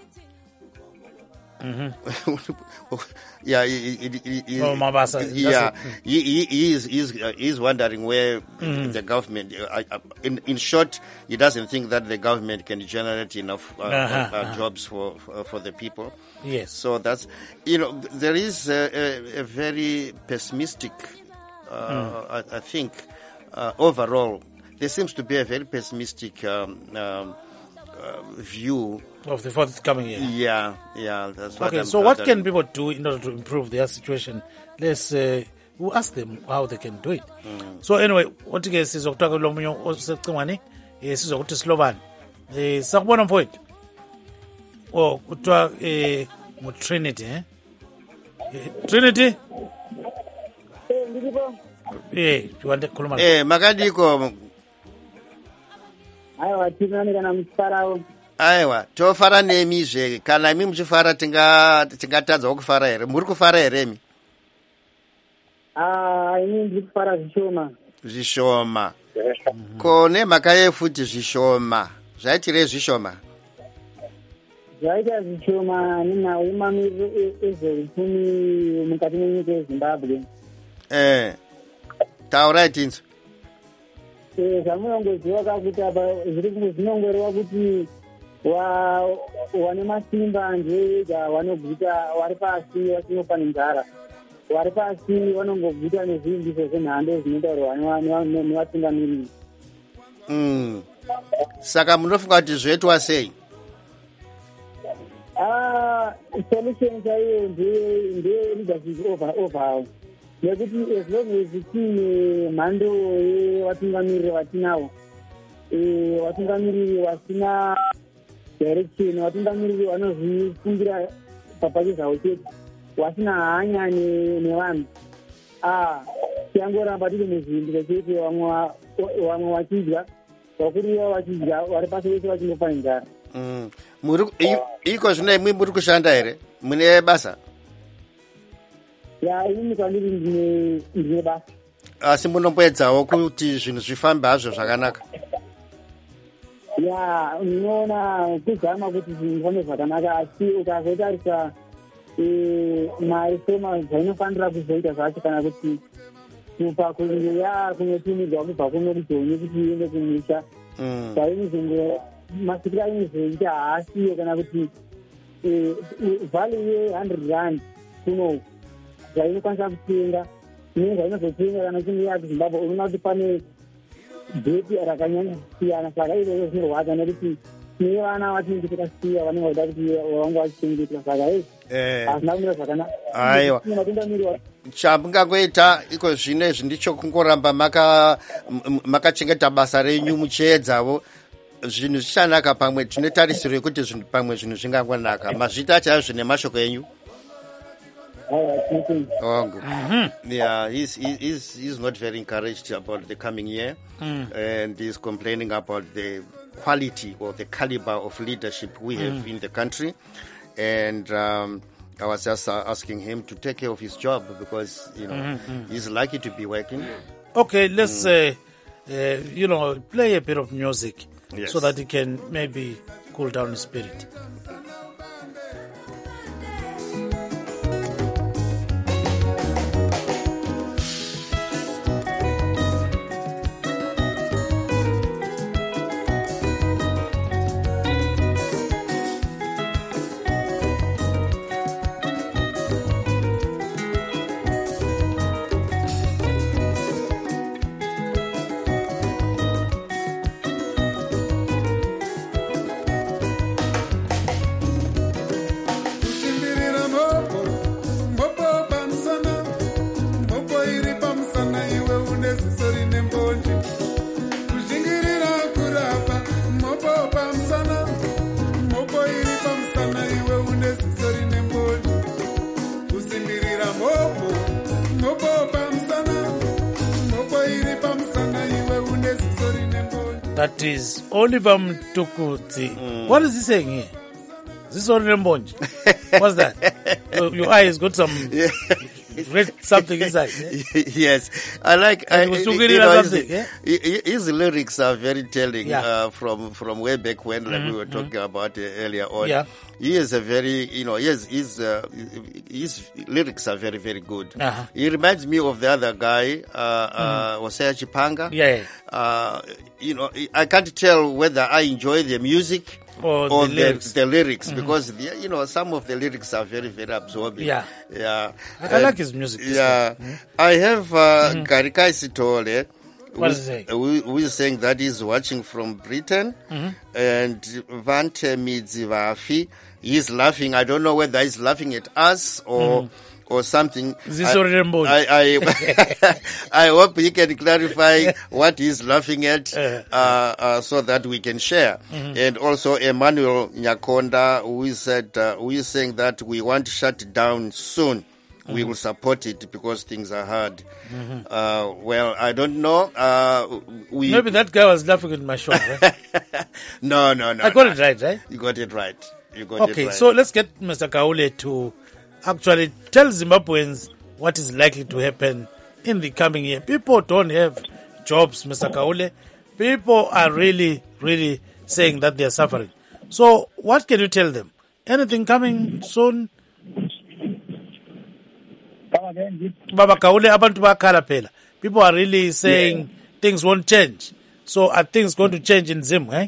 mm-hmm. yeah he, he, he, oh, mabasa. yeah he, he, he is he's, uh, he's wondering where mm-hmm. the government uh, uh, in, in short he doesn't think that the government can generate enough uh, uh-huh, uh, uh-huh. jobs for, for for the people. Yes, so that's, you know, there is a, a, a very pessimistic Uh, mm. I, I think uh, overall there seems to be a very pessimistic um, um, uh, view of the forthcoming year. Yeah, yeah. That's what okay, I'm so what gathering. can people do in order to improve their situation? Let's uh, we'll ask them how they can do it. Mm. So anyway, what you guys is okutaka lomunyo osecimani sizokuthi silobani. Eh sakubona mfowethu. Oh, kuthiwa eh mu Trinity eh? Trinity? Eh, tuwande khuluma. Eh, makadiko. Aiwa, tinani kana mufarawo. Aiwa, tofara nemi zve. Kana imi muchifara tinga tingatadza kufara here. Muri kufara here mi? Ah, ini ndiri kufara zvishoma. Zvishoma. Ko nemhaka yefuti zvishoma. Zvaitirei zvishoma? Zvaita zvishoma nenhau yemamiriro ezveupfumi mukati menyika yeZimbabwe. Eh. Taurai tinzwe. Eh, zvamunongoziva kakuti apa zviri kungozinongoreva kuti wa wane masimba ndevega wanobvita wari pasi wachinofa nenzara. Wari pasi vanongobvita nezvimbiso zvenhando zvinotaurwa nevatungamiriri. Mm. Saka munofunga kuti zvoitwa sei? Ah, solution chaiyo ndeye leadership over overall. Nekuti as long as tiine mhando yevatungamiriri vatinavo, eh, vatungamiriri vasina direction, vatungamiriri vanozvifungira papake zvavo chete, vasina hanya nevanhu. Ah, tiangoramba tiri muzvimbiro chete, vamwe vachidya, vakuru vavo vachidya, vari pasi vese vachinofa nenzara. Mm. Muri iko zvino imwe muri kushanda here? Mune basa? Ya, ini kwandiri ndine ndine basa. Asi munomboedzawo kuti zvinhu zvifambe hazvo zvakanaka. Ya, unoona kuzama kuti zvinhu zvifambe zvakanaka, asi ukazotarisa mari shoma zvainofanira kuzoita zvacho kana kuti kupa kunge ya kunotumidzwa kubva kuno kujoni kuti iende kumusha. Zvainozongo masikira inozoita haasiyo kana kuti value ye-hundred rand kuno zvainokwanisa kutenga ine zvainozotenga kana chinge yakuzimbabwe unoona kuti pane bheti rakanyanya kusiyana. Saka izvozvo zvinorwadza nekuti tine vana vatinenge takasiya vanenge vachida kuti vanga vachichengetwa. Saka ei hazina kumira zvakanaka. Aiwa, chamungangoita iko zvino izvi ndicho kungoramba makachengeta basa renyu muchiedzavo. Zvinhu zvichanaka pamwe tinotarisirwa kuti zvinhu pamwe zvinhu zvingangonaka. Mazvita chaizvo nemashoko enyu. Oh, good. Mm-hmm. Yeah, he's, he's, he's not very encouraged about the coming year. Mm. And he's complaining about the quality or the caliber of leadership we have mm. in the country. And um, I was just uh, asking him to take care of his job because, you know, mm-hmm. he's lucky to be working. Okay, let's, mm. uh, uh, you know, play a bit of music. Yes. So that he can maybe cool down his spirit. That is Oliver Mtukudzi. Mm. What is he saying here? Is this Oliver Mbonji? What's that? your, your eye has got some yeah. read something inside. Yeah? Yes, I like. I, you know, his, yeah? his lyrics are very telling. Yeah. Uh, from from way back when, like mm-hmm. we were talking mm-hmm. about uh, earlier on. Yeah. He is a very, you know, his his uh, his lyrics are very very good. Uh-huh. He reminds me of the other guy, uh, uh, mm-hmm. Hosea Chipanga. Yeah. Uh, you know, I can't tell whether I enjoy the music. Or, or the, the lyrics, the lyrics mm-hmm. because the, you know some of the lyrics are very very absorbing. Yeah, yeah. I, I like his music. Yeah, mm-hmm. I have uh, mm-hmm. Garikai Sitole, what is he? Who, who is saying that he's watching from Britain, mm-hmm. and Vante Midzivafi. He's laughing. I don't know whether he's laughing at us or. Mm-hmm. or something. This I, I, I, I hope he can clarify what he's laughing at uh, uh, so that we can share. Mm-hmm. And also Emmanuel Nyakonda, who is, said, uh, who is saying that we want to shut it down soon. Mm-hmm. We will support it because things are hard. Mm-hmm. Uh, well, I don't know. Uh, we Maybe that guy was laughing at my show, right? no, no, no. I got no. it right, right? You got it right. You got okay, it right. So let's get Mister Kaule to actually tell Zimbabweans what is likely to happen in the coming year. People don't have jobs, Mister Kaule. People are really, really saying that they are suffering. So what can you tell them? Anything coming soon? Baba Kaule, abantu bakhala phela. People are really saying yeah. things won't change. So are things going to change in Zim, eh?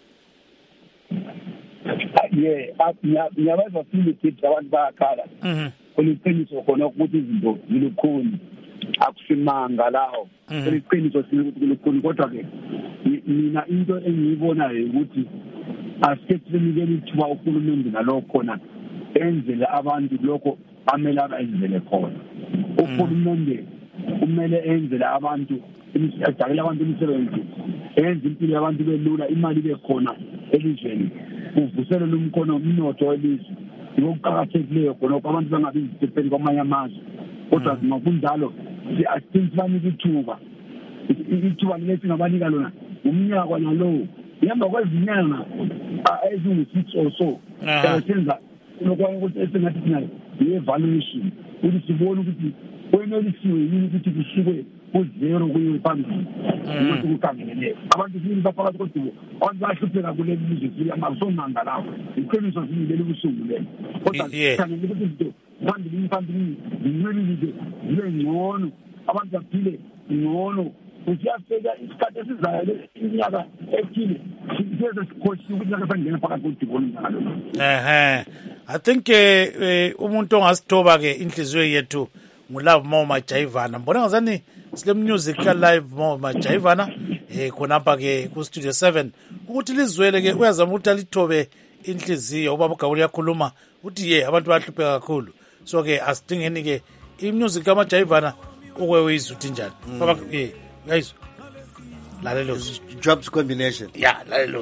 Yeah, ngiyabazwa Philip abantu bakhala. Mhm. Kuliqiniso khona ukuthi izinto zilukhuni. Akusimanga lawo. Kuliqiniso ukuthi kulukhuni kodwa ke mina into engiyibonayo ukuthi asithinikele ithuba ukhulumende nalokho khona enzele abantu lokho amele abenzele khona. Ukhulumende kumele enzele abantu adakela abantu imisebenzi enze impilo yabantu belula imali bekhona elizweni uvuselele umkhono umnotho welizwe ngokuqhakathekileyo khona abantu bangabi iziphepheli kwamanye amazwe kodwa ngokunjalo asibanike ithuba ithuba lethi ngabanika lona umnyaka nalowo yamba kwezinyanga ezingu-six or so senza lokwakuthi esengathi thina yi-evaluation ukuthi sibone ukuthi kwenelisiwe yini ukuthi kusuke kuzero kuye phambili ukuthi kukhangelele abantu sibili baphakathi kodumo abantu bahlupheka kuleli lizwe siyamakusonanga lapho iqiniso zilele kusungulele kodwa khangelele ukuthi izinto phambili phambili zilwelile zibe ngcono abantu baphile ngcono usiyafika isikhathi esizayo iminyaka ethile siyeze sikhoshi ukuthi nakasangena phakathi kodumo njalo. Ehe, I think eh umuntu ongasithoba ke inhliziyo yethu ngulove Mo Majaivana. Mbona ngazani sile music ka live Mo Majaivana eh khonapha ke ku studio seven ukuthi lizwele ke uyazama ukuthi alithobe inhliziyo ubaba uGawule yakhuluma uthi ye abantu bahlupheka kakhulu. So ke asidingeni ke imusic ka Majaivana okwewizwa uthi njani. Baba eh guys lalela jobs combination. Yeah, lalela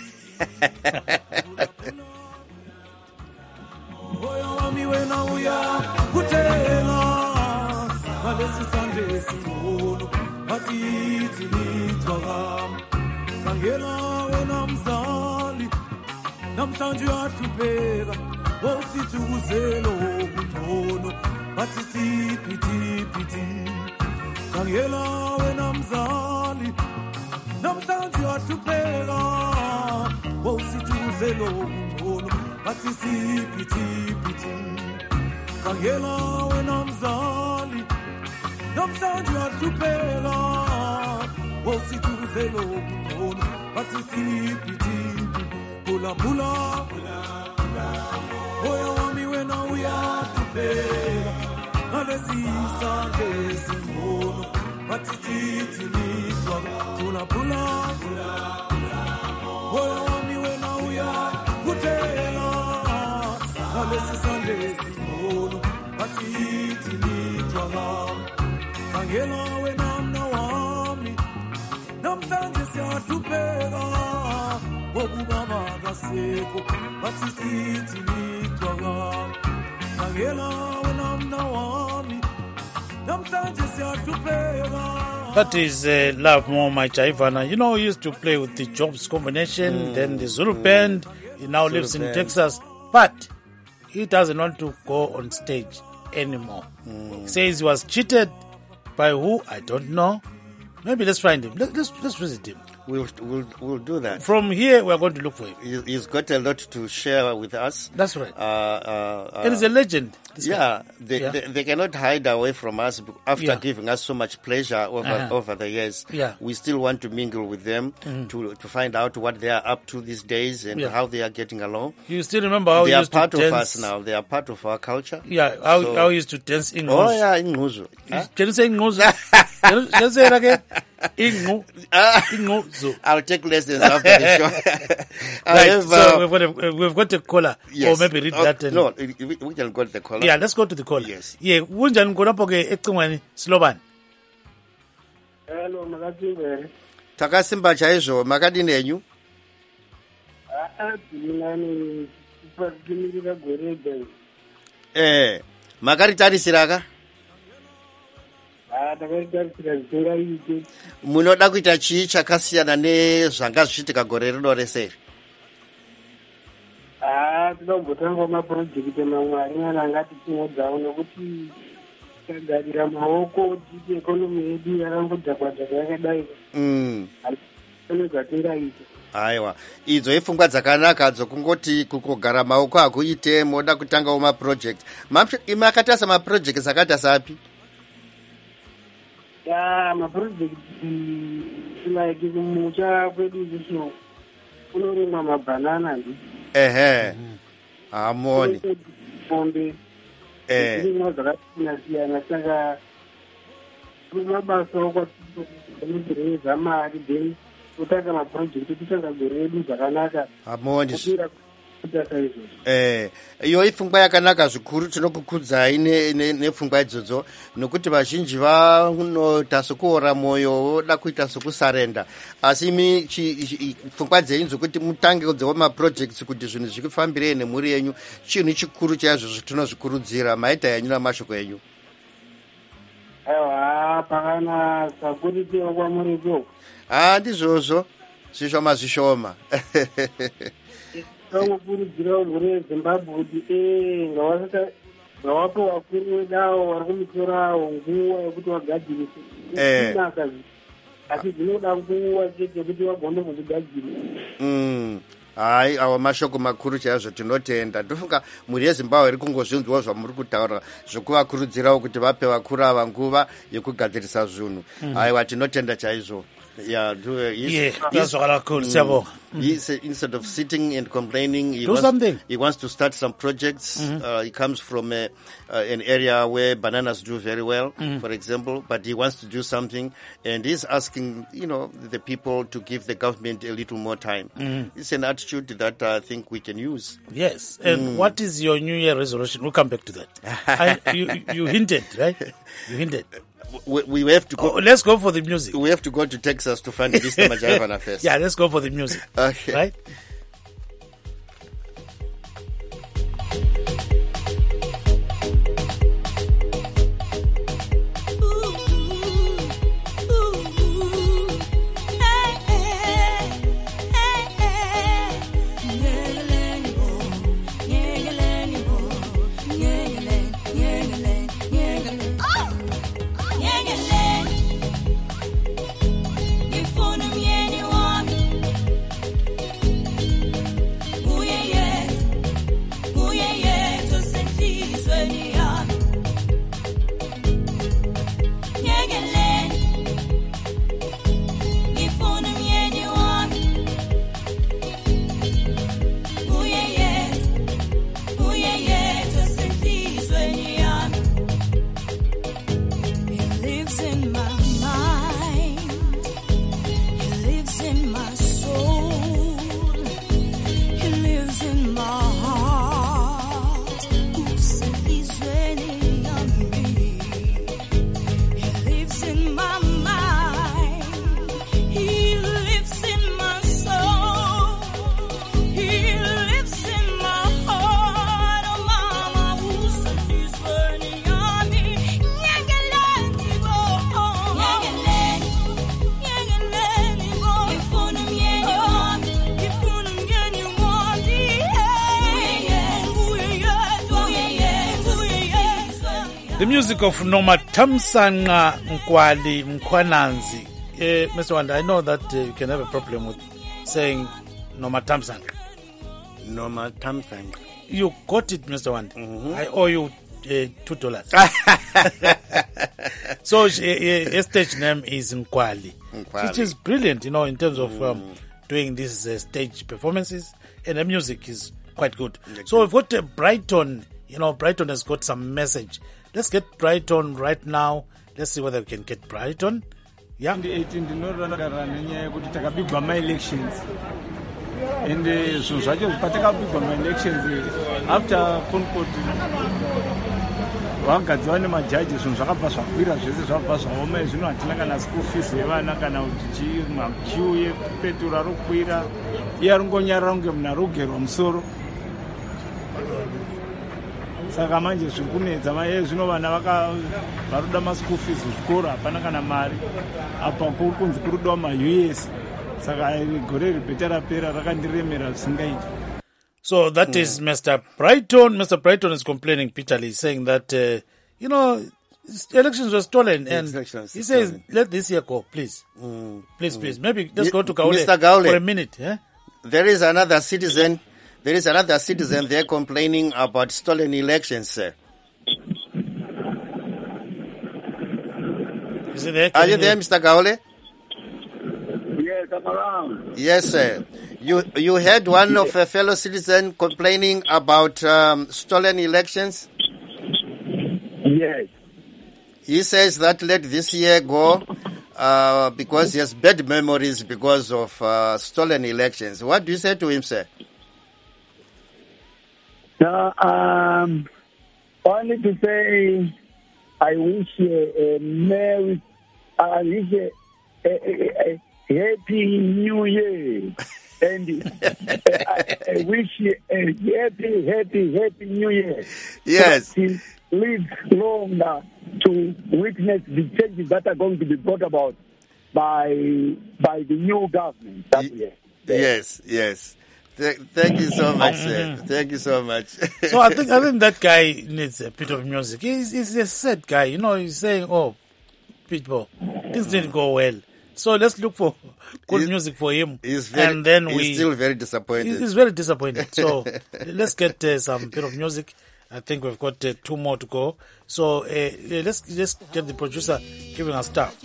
Wami wena uya kutela Malesi sande simono Matiti nitwagam Sangela wena mzali Namsanju atupega Wositu uzelo utono Matisi piti piti Sangela wena mzali Namsanju atupega Wositu uzelo utono Matisi piti piti Kangela wena mzali Namsanju atupela Wositu uzelo kutono Matisi piti Pula pula Oya wami wena uya tupela Nalezi sande simono Matiti nitwa Pula pula Oya wami wena uya kutela Nalesi sande simono Matiti nitwa Kangela wena mna wami Namsanje siyatupela Wobubaba kaseko Matiti nitwa Kangela wena mna wami Namsanje siyatupela. That is uh, Love Mo Majaivana. You know, he used to play with the Jobs Combination, mm. then the Zulu mm. Band. He now Zulu lives in band. Texas. But he doesn't want to go on stage anymore. Mm. He says he was cheated by who? I don't know. Maybe let's find him. Let, let's let's visit him. We'll, we'll, we'll do that. From here, we're going to look for him. He, he's got a lot to share with us. That's right. Uh, uh, uh, and he's a legend. Yeah they, yeah. They, they cannot hide away from us after yeah. giving us so much pleasure over, uh-huh. over the years. Yeah. We still want to mingle with them mm-hmm. to to find out what they are up to these days and yeah. how they are getting along. You still remember how they you are used part to of dance? us now. They are part of our culture. Yeah, how, so, how you used to dance in Oh, yeah, in Nguzu. Huh? Can you say Nguzu? Can you say it again? Ingu, Ingu. I'll take lessons after the show. Right, have, so uh, we've got a, we've got a caller. Yes. Or maybe read oh, that. And, no, we, we can go to the caller. Yeah, let's go to the caller. Yes. Yeah, unjani khonapho ke ecingweni Sloban. Hello, makasimbere. Takasimba chaizvo makadini enyu? Ah, ndinani pakimirira gorebe. Eh, makaritarisira ka? Ah, takaritarisira zvingaite. Munoda kuita chii chakasiyana nezvanga zvichiitika gore rino rese? Ah, tinombotanga maprojekiti mamwe ari angati tinodzawo nekuti tagarira maoko titi ekonomi yedu yakangodhakwadhaka yakadai Mm. pane zvatingaita. Aiwa, idzo ipfungwa dzakanaka dzokungoti kukogara maoko akuite moda kutangawo maproject. Makatasa maprojects akatasa api? Ya maprojekti like kumucha kwedu izvo kunorimwa mabhanana ndi. Ehe. Amoni. Pombe. Eh. Zvinhu zvakasiyana siyana saka mabasa okwatiza mari then kutanga maprojekti tichanga gore redu zvakanaka. Amoni. Kutasa izvo. Eh, iyo ipfungwa yakanaka zvikuru tinokukudzai nepfungwa idzodzo nokuti vazhinji vanotasa kuora mwoyo voda kuita sokusarenda asi imi pfungwa dzenyu dzokuti mutange dzewo maprojects kuti zvinhu zvikufambirei nemhuri yenyu chinhu chikuru chaizvo zvatinozvikurudzira maita yanyu namashoko enyu. Aiwa pakana sakuritewo kwamuripo. Ah, ndizvozvo zvishoma zvishoma. Tinokurudzira mhuri yeZimbabwe kuti eh ngawasaka ngawapo vakuru vedawo vari kumutorawo nguva yekuti vagadzirise. Eh. Asi zvinoda nguva chete kuti vagone kuzvigadzirisa. Mm. Hai, awa mashoko makuru chaizvo tinotenda. Ndofunga mhuri yeZimbabwe iri kungozvinzwawo zvamuri kutaura zvokuvakurudzirawo kuti vape vakuru ava nguva yekugadzirisa zvinhu. Aiwa, tinotenda chaizvo. Yeah, do uh, he's, Yeah, he's, that's what cool. Mm. he's, uh, instead of sitting and complaining, he Do wants, something. he wants to start some projects. Mm-hmm. Uh, he comes from a, uh, an area where bananas do very well, mm-hmm. for example, but he wants to do something, and he's asking, you know, the people to give the government a little more time. Mm-hmm. It's an attitude that I think we can use. Yes, and mm. what is your New Year resolution? We'll come back to that. I, you, you hinted, right? You hinted. We, we have to go. Oh, let's go for the music. We have to go to Texas to find Mister Majaivana first. Yeah, let's go for the music. Okay. Right? The music of Nomatamsanqa Nkwali Mkhwananzi. Uh, Mister Wanda, I know that uh, you can have a problem with saying Nomatamsanqa. Nomatamsanqa. You got it, Mister Wanda. Mm-hmm. I owe you uh, two dollars. So uh, uh, stage name is Nkwali, Nkwali, which is brilliant, you know, in terms of um, mm. doing these uh, stage performances, and the music is quite good. Okay. So we've got uh, Brighton. You know, Brighton has got some message. Let's get Brighton right now. Let's see whether we can get Brighton. Yeah. twenty eighteen ndinorangarana nenyaya yekuti takabigwa ma-elections and zvinhu zvacho patakabigwa ma-elections after concord vagadziwa nemajaji zvinhu zvakabva zvakwira zvese zvabva zvaoma zvino hatina kana school fees yevana kana kuti maqueue yekupetura rokwira iye ringonyarara kunge munhu ari kugerwa musoro saka manje zviri kunedza maye zvino vana varoda maschool fees zvikoro hapana kana mari apa kuri kunzi kurudiwa ma-U S saka gore ribheta rapera rakandiremera zvisingaiti. So that mm. is Mister Brighton. Mister Brighton is complaining bitterly, saying that, uh, you know, elections were stolen, and Elections he were says, stolen. let this year go, please. Mm, Please, mm. please. Maybe let's Y- go to Gaule, Mister Gaule. for a minute. Eh? There is another citizen. There is another citizen there complaining about stolen elections, sir. Is it there? Are Can you there, Mister Gaule? Yes, I'm around. Yes, sir. You you heard one of a fellow citizen complaining about um, stolen elections. Yes. He says that let this year go uh, because he has bad memories because of uh, stolen elections. What do you say to him, sir? Now, um, only to say, I wish a, a merry, I wish a, a, a, a happy New Year, and I, I wish a happy, happy, happy New Year. Yes. So that he lives longer to witness the changes that are going to be brought about by by the new government. That year. Yes, yes. Th- thank you so much, sir. Thank you so much. So I think I think that guy needs a bit of music. He's, he's a sad guy, you know. He's saying, "Oh, people, things didn't go well." So let's look for good He's- music for him, he's very, and then he's we. still very disappointed. He's very disappointed. So let's get uh, some bit of music. I think we've got uh, two more to go. So uh, uh, let's let's get the producer giving us stuff.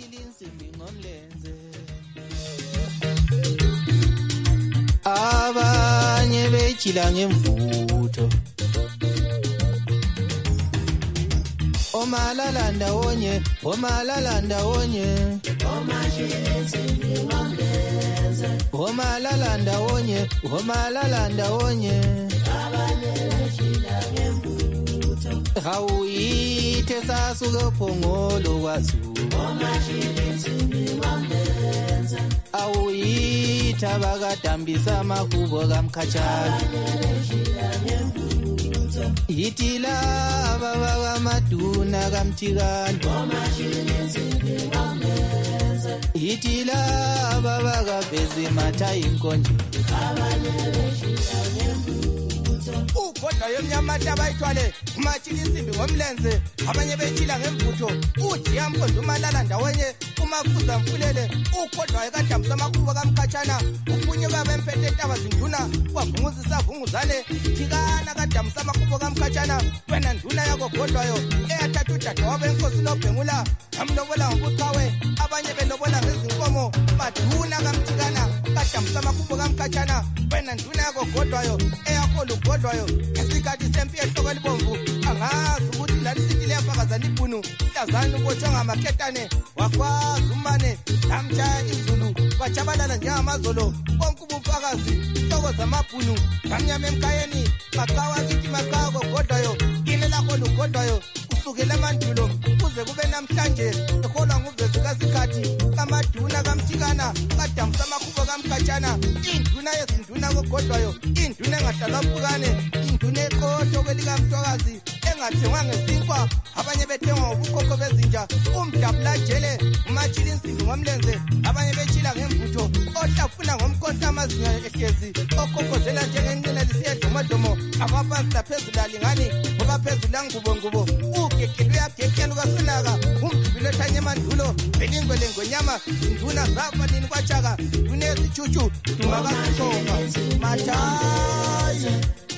Abanye bechila ngemvutho Omalala ndawonye omalala ndawonye Omalala ndawonye omalala ndawonye Hawuyithe sasuke phongolo kwazu Awuyitha bakadambisa amahubo kamkhatshana Yithi laba bakamaduna kamthikana Yithi laba bakaveze matha inkonje Ugodwa yomnyamata bayithwale umachila insimbi ngomlenze abanye bechila ngemvutho uthi yampondo umalala ndawonye umafuza mfulele ugodwa ekadamsa amakhubo kamkhatshana ufunye babemphethe entaba zinduna kwavunguza isavunguzane thikana kadamsa amakhubo kamkhatshana wena nduna yakho godwayo eyathatha udade wabenkosi nobhengula amlobola ngobuchawe abanye belobola ngezinkomo maduna kamthikana kadamsa amakhubo kamkhatshana wena nduna yakho godwayo eyakho godwayo ngesikhathi sempi ehloko libomvu angazi ukuthi lalisitile yafakazana ibhunu mhlazana ubotshwa ngamaketane wakwazi umane lamtshaya izulu bajabalala njengamazolo bonke ubufakazi hloko zamabhunu ngamnyama emkayeni maqhawa kithi maqhawa kogodwayo kine lakho lugodwayo kusukela emandulo kuze kube namhlanje eholwa nguvezi kasikhathi kamaduna kamthikana kadamsa amakhubo kamkhatshana induna yezinduna kogodwayo induna engahlala phukane induna eqotho kwelikamtwakazi engathengwa ngesinkwa abanye bethengwa ngobukhokho bezinja umdabula jele umachila insimbi ngomlenze abanye bechila ngemvutho ohlafuna ngomkhosi amazinyo ehlezi okhokozela njengenqina lisiyedomodomo abaphansi laphezulu alingani ngoba phezulu langubongubo ugegele uyagekela ukasunaka umdibilo ethanye emandulo belingwele ngonyama induna zafa nini kwatshaka nduna ezichuchu dumakasihloka mathayi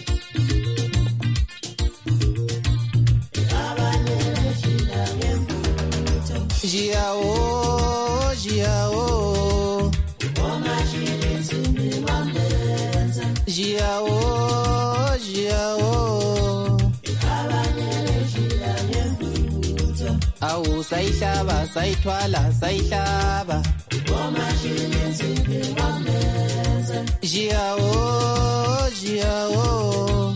Jiao, Jiao, Jiao, Jiao, Awu sayihlaba, sayithwala, sayihlaba, Jiao, Jiao.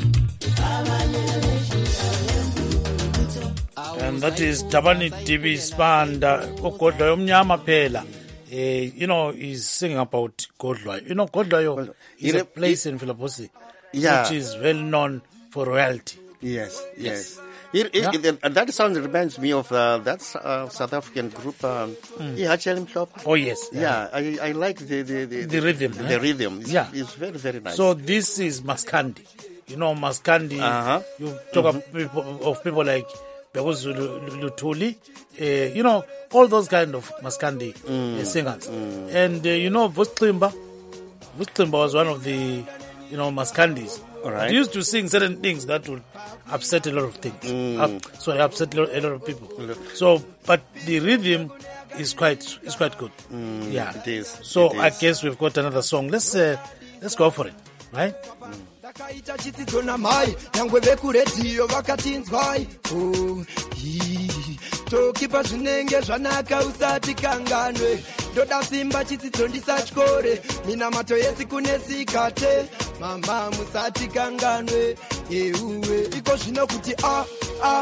And that is Tabani T V Spanda Godloyo Mnyama Phela. Uh, you know, he's singing about Godloyo. You know, Godloyo is a place in Philadelphia, Yeah. which is well known for royalty. Yes, yes. Yes. It, it, Yeah. it- uh, that sound reminds me of uh, that uh, South African group, um, mm. Oh, yes. Yeah, I, I like the the, the, The rhythm, The eh? rhythm. It's, Yeah. it's very, very nice. So this is Maskandi. You know, Maskandi, Uh-huh. you talk of, people, of people like Bekuzulu Lutuli, uh, you know, all those kind of Maskandi Mm. uh, singers. Mm. And, uh, you know, Vusklimba, Vusklimba was one of the, you know, Maskandis. All right. He used to sing certain things that would upset a lot of things. Mm. Up, sorry, upset a lot, a lot of people. So, but the rhythm is quite is quite good. Mm, Yeah, it is. So It I is. guess we've got another song. Let's uh, let's go for it, right? takaita chidzidzo namai nyangwe vekuredhiyo vakatinzwai Oh, ii, tokipa zvinenge zvanaka usati kanganwe ndoda simba chidzidzo ndisatyore minamato yesiku nesikate mama musati kanganwe euwe iko zvino kuti a a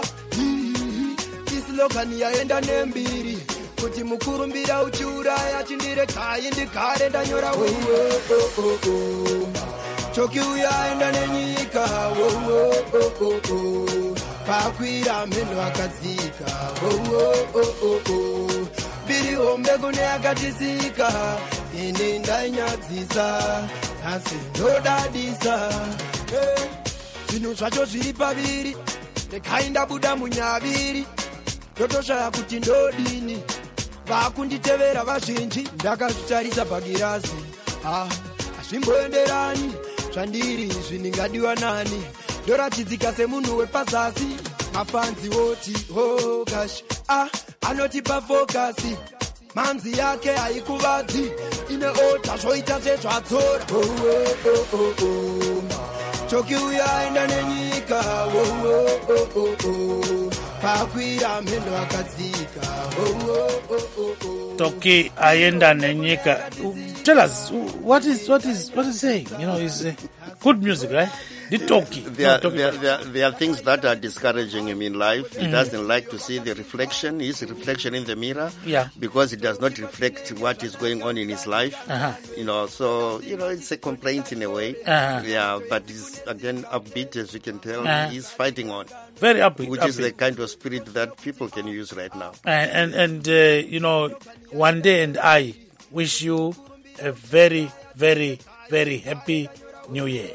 ii, isilogani yaenda nembiri kuti mukurumbira uchiuraya chindiregai ndigare ndanyora wewe oh, oh, oh. Choki uyaenda nenyika oh, oh, oh, oh, oh. Pakwira meno akadzika oh, oh, oh, oh, oh. Biri hombe kune akatisika ini ndainyadzisa asi ndodadisa Eh, zvinhu zvacho zviri paviri rekai ndabuda munyaviri ndotoshaya kuti ndodini vakunditevera vazhinji ndakazvitarisa pagirazi ah, hazvimboenderani zvandiri izvi ndingadiwa nani ndoratidzika semunhu wepazasi mafanzi woti oh gosh ah anotipa fokasi manzi yake haikuvadzi ine ota zvoita sezvadzora oh, oh, oh, oh. choki uyaenda nenyika oh, oh, oh, oh. pakwira mhendo akadzika oh, oh, oh, oh. Toki Ayenda Nenyika. Tell us what is what is what is saying? You know, is uh, good music, right? The Toki. There are, there, there, there are things that are discouraging him in life. He Mhm. doesn't like to see the reflection, his reflection in the mirror, Yeah. because it does not reflect what is going on in his life. Uh-huh. You know, so you know, it's a complaint in a way. Uh-huh. Yeah, but he's again upbeat, as you can tell. Uh-huh. He's fighting on. Very upbeat, which is upbeat. the kind of spirit that people can use right now. And and, and uh, you know, one day and I wish you a very very very happy New Year.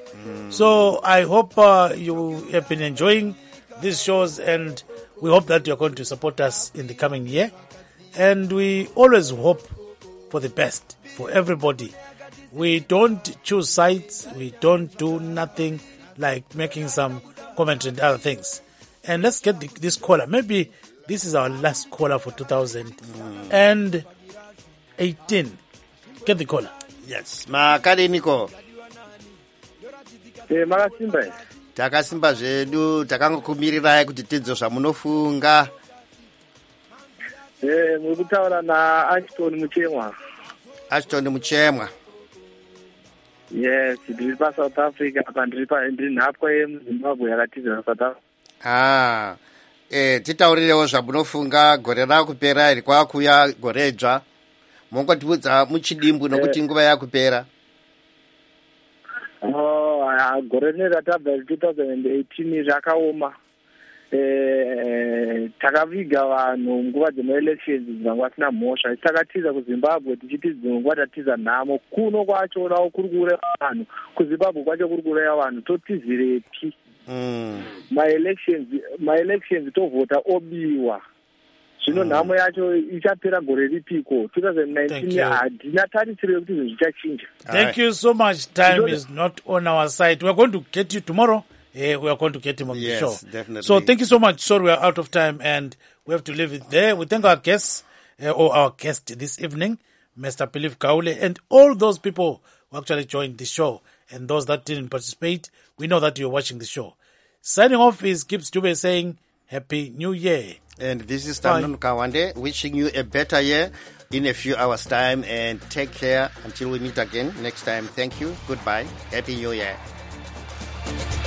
So I hope uh, you have been enjoying these shows, and we hope that you're going to support us in the coming year. And we always hope for the best for everybody. We don't choose sides. We don't do nothing like making some commentary and other things. And let's get the, this caller. Maybe this is our last caller for two thousand eighteen. Get the caller. Yes. Makadeniko. Eh, makasimba here. Takasimba zvedu takangokumirirai kuti tidzo zvamunofunga. Eh, muri kutaura na Ashton Muchemwa. Ashton Muchemwa. Yes, ndiri pa South Africa apa ndiri pa ndiri nhapwa yemuZimbabwe yakatiza South Africa. Ah. Eh, titaurirewo zvamunofunga gore rakupera iri kwakuya gore dzva. Mongotibudza muchidimbu nokuti nguva yakupera. Oh, ah, gore rine ratabva twenty eighteen rakaoma. Eh, takaviga vanhu nguva dzemaelections dzanga vasina mhosva. Takatiza kuZimbabwe tichiti nguva tatiza nhamo. Kuno kwacho rawo kuri kuuraya vanhu. KuZimbabwe kwacho kuri kuuraya vanhu. Totizirepi? Mm. My-elections, my-elections tovhota obiwa. Zvino nhamo yacho ichapera gore ripiko twenty nineteen hadina tarisiro yekuti zvinhu zvichachinja. Thank you so much. Time is not on our side. We are going to get you tomorrow. Uh, we are going to get him on Yes, the show. definitely. So thank you so much. Sorry, we are out of time and we have to leave it there. We thank our guests, uh, or our guest this evening, Mister Philip Kaule, and all those people who actually joined the show and those that didn't participate. We know that you're watching the show. Signing off is Gibbs Dube saying Happy New Year. And this is Tanon Kawande wishing you a better year in a few hours' time, and take care until we meet again next time. Thank you. Goodbye. Happy New Year.